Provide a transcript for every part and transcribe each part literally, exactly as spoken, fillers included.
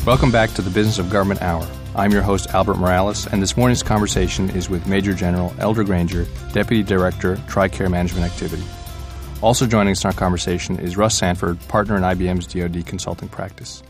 Welcome back to the Business of Government Hour. I'm your host, Albert Morales, and this morning's conversation is with Major General Elder Granger, Deputy Director, TRICARE Management Activity. Also joining us in our conversation is Russ Sanford, partner in I B M's D O D consulting practice.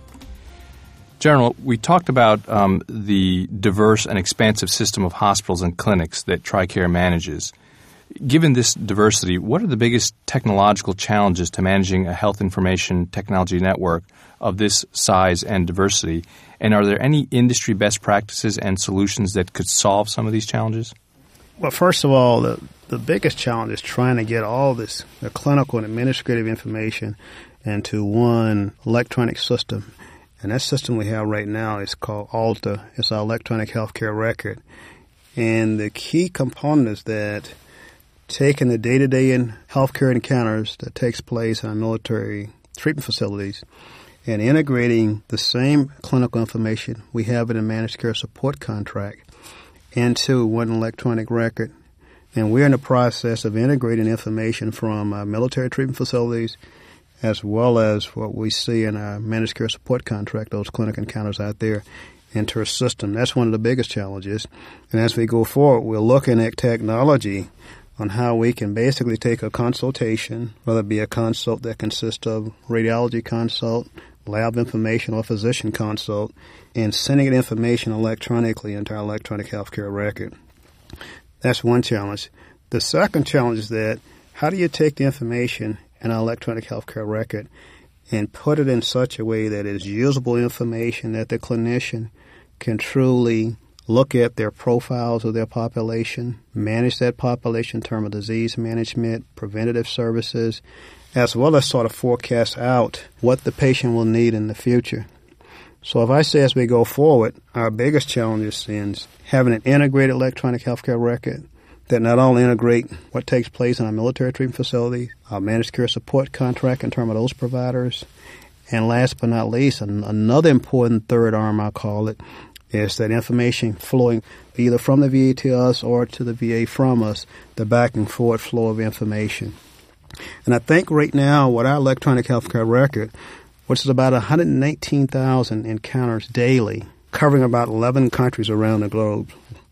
General, we talked about um, the diverse and expansive system of hospitals and clinics that TRICARE manages. Given this diversity, what are the biggest technological challenges to managing a health information technology network of this size and diversity? And are there any industry best practices and solutions that could solve some of these challenges? Well, first of all, the, the biggest challenge is trying to get all this the clinical and administrative information into one electronic system. And that system we have right now is called ALTA. It's our electronic healthcare record. And the key component is that taking the day-to-day in healthcare encounters that takes place in our military treatment facilities and integrating the same clinical information we have in a managed care support contract into one electronic record. And we're in the process of integrating information from our military treatment facilities as well as what we see in our managed care support contract, those clinic encounters out there, into our system. That's one of the biggest challenges. And as we go forward, we're looking at technology on how we can basically take a consultation, whether it be a consult that consists of radiology consult, lab information, or physician consult, and sending it information electronically into our electronic healthcare record. That's one challenge. The second challenge is that how do you take the information in our electronic healthcare record and put it in such a way that it is usable information that the clinician can truly look at their profiles of their population, manage that population in terms of disease management, preventative services, as well as sort of forecast out what the patient will need in the future. So if I say as we go forward, our biggest challenge is having an integrated electronic healthcare record that not only integrate what takes place in our military treatment facilities, our managed care support contract in terms of those providers, and last but not least, an- another important third arm, I call it, is that information flowing either from the V A to us or to the V A from us, the back and forth flow of information. And I think right now with our electronic healthcare record, which is about one hundred nineteen thousand encounters daily, covering about eleven countries around the globe,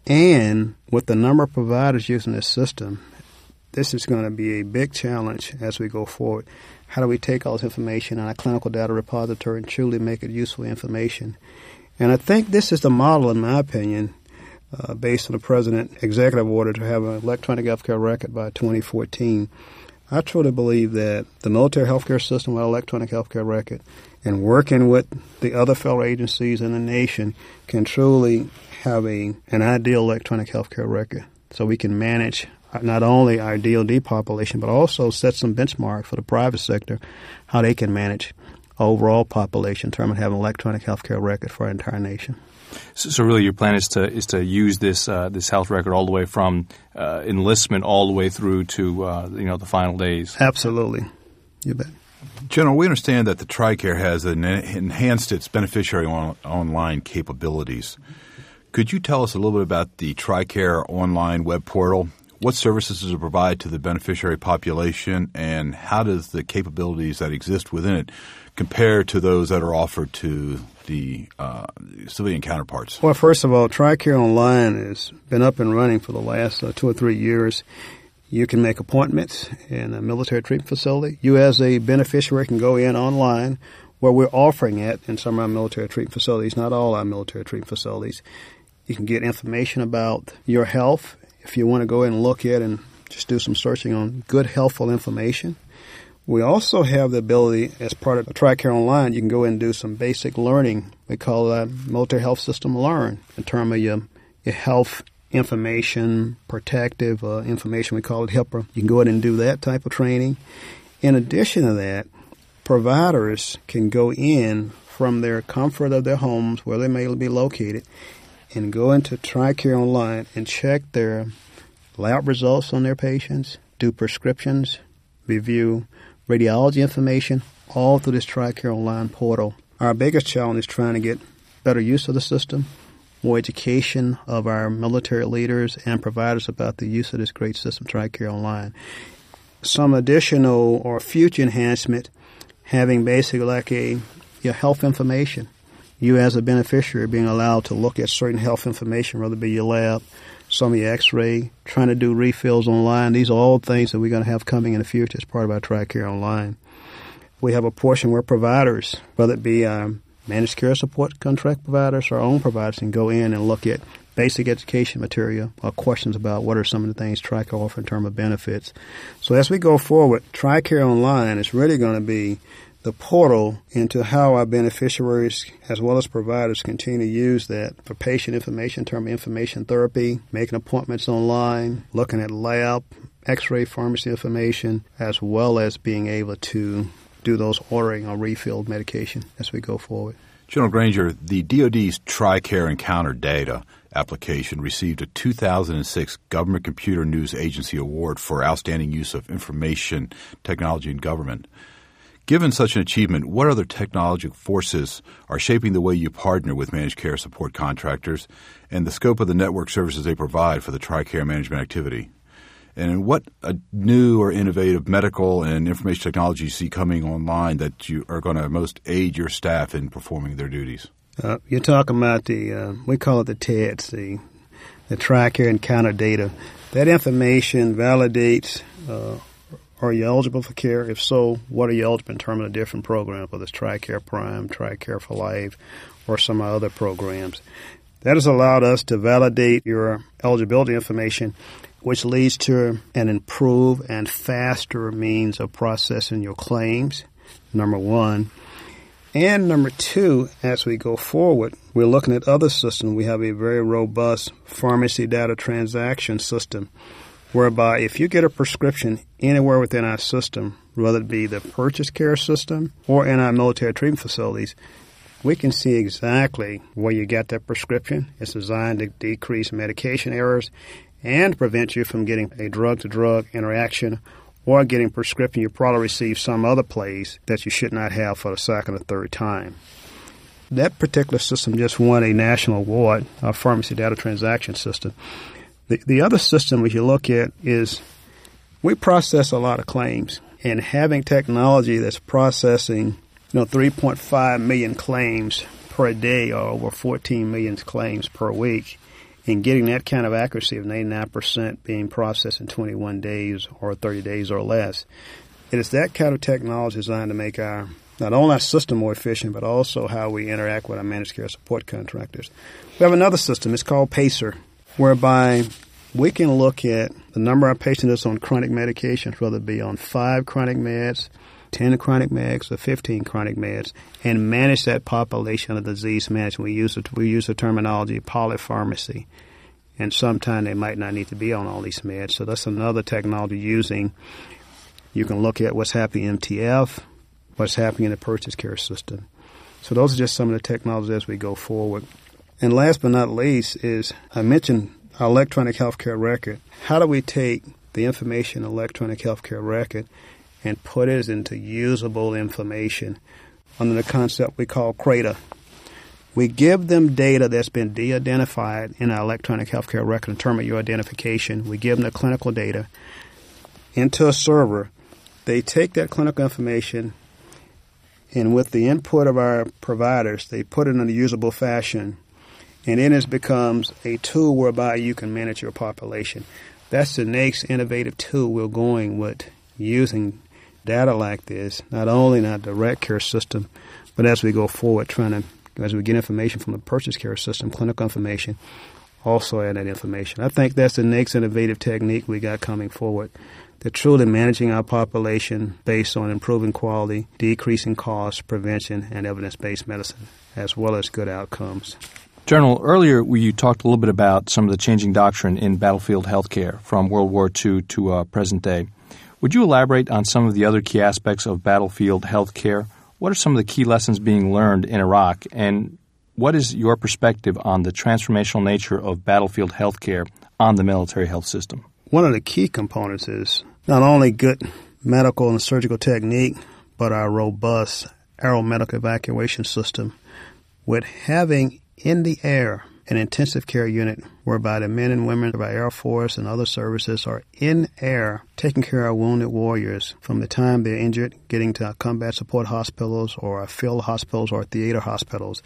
and with the number of providers using this system, this is going to be a big challenge as we go forward. How do we take all this information in our clinical data repository and truly make it useful information? And I think this is the model, in my opinion, uh, based on the President's executive order to have an electronic healthcare record by twenty fourteen. I truly believe that the military healthcare system with electronic healthcare record and working with the other federal agencies in the nation can truly have a an ideal electronic healthcare record so we can manage not only our D O D population but also set some benchmark for the private sector, how they can manage overall population in terms of having an electronic healthcare record for our entire nation. So, so really, your plan is to is to use this uh, this health record all the way from uh, enlistment all the way through to uh, you know the final days. Absolutely, you bet. General, we understand that the TRICARE has en- enhanced its beneficiary on- online capabilities. Could you tell us a little bit about the TRICARE online web portal? What services does it provide to the beneficiary population, and how does the capabilities that exist within it compare to those that are offered to the uh, civilian counterparts? Well, first of all, TRICARE Online has been up and running for the last uh, two or three years. You can make appointments in a military treatment facility. You as a beneficiary can go in online where we're offering it in some of our military treatment facilities, not all our military treatment facilities. You can get information about your health. If you want to go in and look at and just do some searching on good, helpful information. We also have the ability, as part of TRICARE Online, you can go in and do some basic learning. We call that Military Health System Learn in terms of your, your health information, protective uh, information. We call it HIPAA. You can go in and do that type of training. In addition to that, providers can go in from their comfort of their homes, where they may be located, and go into TRICARE Online and check their lab results on their patients, do prescriptions, review radiology information, all through this TRICARE Online portal. Our biggest challenge is trying to get better use of the system, more education of our military leaders and providers about the use of this great system, TRICARE Online. Some additional or future enhancement, having basically like a your health information. you as a beneficiary being allowed to look at certain health information, whether it be your lab, some of your x-ray, trying to do refills online. These are all things that we're going to have coming in the future as part of our TRICARE Online. We have a portion where providers, whether it be um, managed care support contract providers or our own providers, can go in and look at basic education material or questions about what are some of the things TRICARE offers in terms of benefits. So as we go forward, TRICARE Online is really going to be the portal into how our beneficiaries as well as providers continue to use that for patient information, in terms of information therapy, making appointments online, looking at lab, x-ray, pharmacy information, as well as being able to do those ordering or refilled medication as we go forward. General Granger, the D O D's TRICARE Encounter Data application received a two thousand six Government Computer News Agency Award for outstanding use of information technology in government. Given such an achievement, what other technological forces are shaping the way you partner with managed care support contractors and the scope of the network services they provide for the TRICARE management activity? And what uh, new or innovative medical and information technology you see coming online that you are going to most aid your staff in performing their duties? Uh, you're talking about the, uh, we call it the T E D S, the, the TRICARE Encounter Data. That information validates, uh, are you eligible for care? If so, what are you eligible in terms of different programs, whether it's TRICARE Prime, TRICARE for Life, or some other programs. That has allowed us to validate your eligibility information, which leads to an improved and faster means of processing your claims, number one. And number two, as we go forward, we're looking at other systems. We have a very robust pharmacy data transaction system, whereby if you get a prescription anywhere within our system, whether it be the purchase care system or in our military treatment facilities, we can see exactly where you got that prescription. It's designed to decrease medication errors and prevent you from getting a drug-to-drug interaction or getting prescription you probably received some other place that you should not have for the second or third time. That particular system just won a national award, our pharmacy data transaction system. The, the other system, if you look at, is we process a lot of claims, and having technology that's processing, you know, three point five million claims per day or over fourteen million claims per week, and getting that kind of accuracy of ninety-nine percent being processed in twenty-one days or thirty days or less. It is that kind of technology designed to make our not only our system more efficient, but also how we interact with our managed care support contractors. We have another system. It's called PACER, whereby we can look at the number of patients that's on chronic medications, whether it be on five chronic meds, ten chronic meds, or fifteen chronic meds, and manage that population of disease management. We use, it, we use the terminology polypharmacy, and sometimes they might not need to be on all these meds. So that's another technology using. You can look at what's happening in M T F, what's happening in the purchase care system. So those are just some of the technologies as we go forward. And last but not least is, I mentioned our electronic healthcare record. How do we take the information in electronic healthcare record and put it into usable information under the concept we call CRADA? We give them data that's been de-identified in our electronic healthcare record in terms of your identification. We give them the clinical data into a server. They take that clinical information, and with the input of our providers, they put it in a usable fashion, and then it becomes a tool whereby you can manage your population. That's the next innovative tool we're going with, using data like this, not only in our direct care system, but as we go forward, trying to, as we get information from the purchase care system, clinical information, also add that information. I think that's the next innovative technique we got coming forward. They're truly managing our population based on improving quality, decreasing costs, prevention, and evidence-based medicine, as well as good outcomes. General, earlier you talked a little bit about some of the changing doctrine in battlefield healthcare from World War Two to uh, present day. Would you elaborate on some of the other key aspects of battlefield healthcare? What are some of the key lessons being learned in Iraq, and what is your perspective on the transformational nature of battlefield healthcare on the military health system? One of the key components is not only good medical and surgical technique, but our robust aeromedical evacuation system, with having in the air an intensive care unit whereby the men and women of our Air Force and other services are in air taking care of wounded warriors from the time they're injured, getting to our combat support hospitals or our field hospitals or theater hospitals.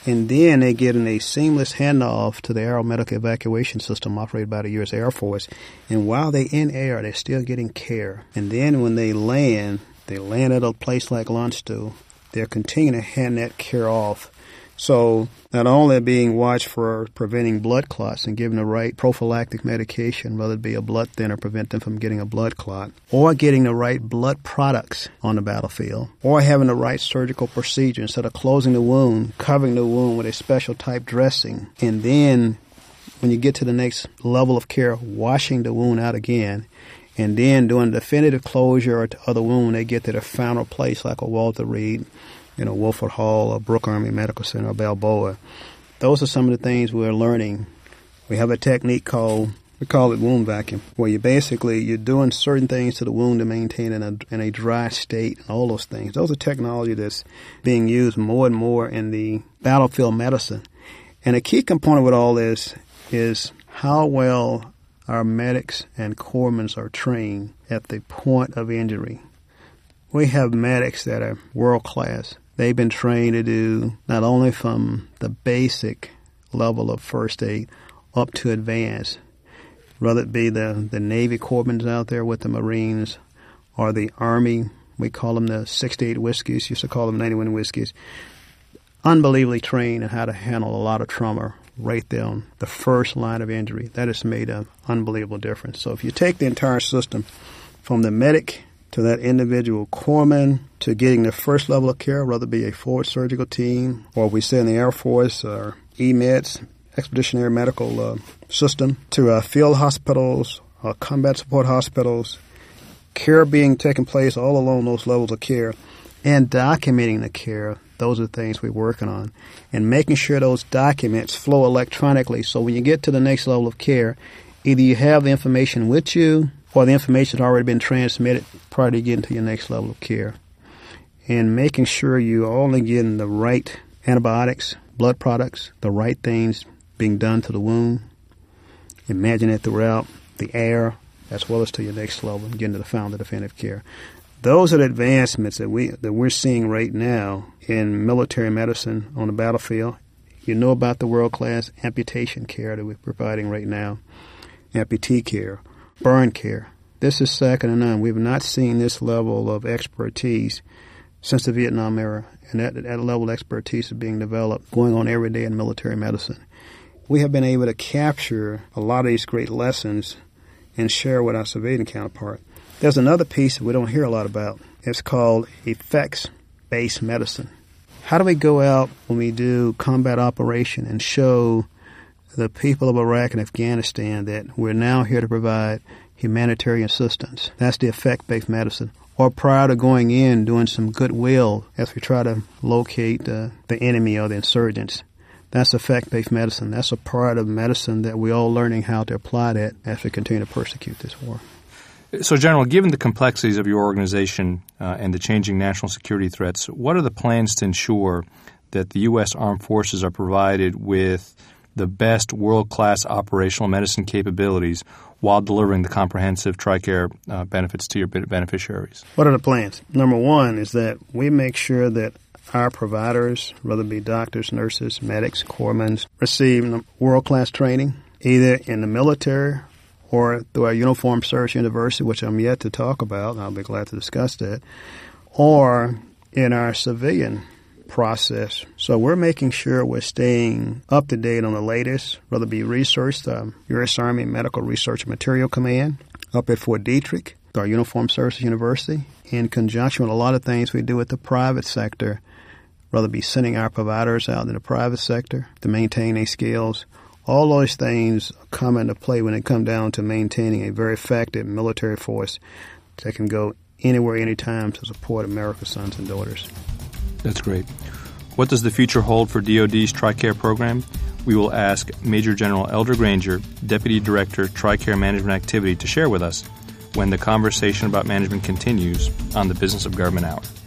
And then they get in a seamless handoff to the aeromedical evacuation system operated by the U S Air Force. And while they're in air, they're still getting care. And then when they land, they land at a place like Landstuhl, they're continuing to hand that care off. So not only being watched for preventing blood clots and giving the right prophylactic medication, whether it be a blood thinner, prevent them from getting a blood clot, or getting the right blood products on the battlefield, or having the right surgical procedure instead of closing the wound, covering the wound with a special type dressing, and then when you get to the next level of care, washing the wound out again, and then doing definitive closure of the wound when they get to the final place like a Walter Reed, you know, Wolford Hall or Brooke Army Medical Center or Balboa. Those are some of the things we're learning. We have a technique called, we call it wound vacuum, where you basically, you're doing certain things to the wound to maintain in a, in a dry state and all those things. Those are technology that's being used more and more in the battlefield medicine. And a key component with all this is how well our medics and corpsmen are trained at the point of injury. We have medics that are world class. They've been trained to do not only from the basic level of first aid up to advanced, whether it be the, the Navy corpsmen out there with the Marines or the Army. We call them the sixty-eight Whiskies, used to call them ninety-one Whiskies. Unbelievably trained in how to handle a lot of trauma right there on the first line of injury. That has made an unbelievable difference. So if you take the entire system from the medic to that individual corpsman, to getting the first level of care, whether it be a forward surgical team, or we say in the Air Force, or E M E D S, Expeditionary Medical uh, System, to uh, field hospitals, uh, combat support hospitals, care being taken place all along those levels of care, and documenting the care. Those are the things we're working on. And making sure those documents flow electronically, so when you get to the next level of care, either you have the information with you, or the information has already been transmitted prior to getting to your next level of care. And making sure you're only getting the right antibiotics, blood products, the right things being done to the wound. Imagine it throughout the air, as well as to your next level, and getting to the final definitive care. Those are the advancements that, we, that we're seeing right now in military medicine on the battlefield. You know about the world-class amputation care that we're providing right now, amputee care, burn care. This is second to none. We've not seen this level of expertise since the Vietnam era, and that, that level of expertise is being developed, going on every day in military medicine. We have been able to capture a lot of these great lessons and share with our civilian counterpart. There's another piece that we don't hear a lot about. It's called effects-based medicine. How do we go out when we do combat operation and show the people of Iraq and Afghanistan that we're now here to provide humanitarian assistance? That's the effect-based medicine. Or prior to going in, doing some goodwill as we try to locate uh, the enemy or the insurgents. That's effect-based medicine. That's a part of medicine that we're all learning how to apply that as we continue to persecute this war. So, General, given the complexities of your organization uh, and the changing national security threats, what are the plans to ensure that the U S Armed Forces are provided with the best world-class operational medicine capabilities while delivering the comprehensive TRICARE uh, benefits to your beneficiaries? What are the plans? Number one is that we make sure that our providers, whether it be doctors, nurses, medics, corpsmen, receive world-class training, either in the military or through our Uniformed Service University, which I'm yet to talk about, and I'll be glad to discuss that, or in our civilian process. So we're making sure we're staying up to date on the latest, whether it be research, the U S Army Medical Research and Material Command, up at Fort Detrick, our Uniformed Services University, in conjunction with a lot of things we do with the private sector, whether it be sending our providers out in the private sector to maintain their skills. All those things come into play when it comes down to maintaining a very effective military force that can go anywhere, anytime to support America's sons and daughters. That's great. What does the future hold for D O D's TRICARE program? We will ask Major General Elder Granger, Deputy Director, TRICARE Management Activity, to share with us when the conversation about management continues on the Business of Government Hour.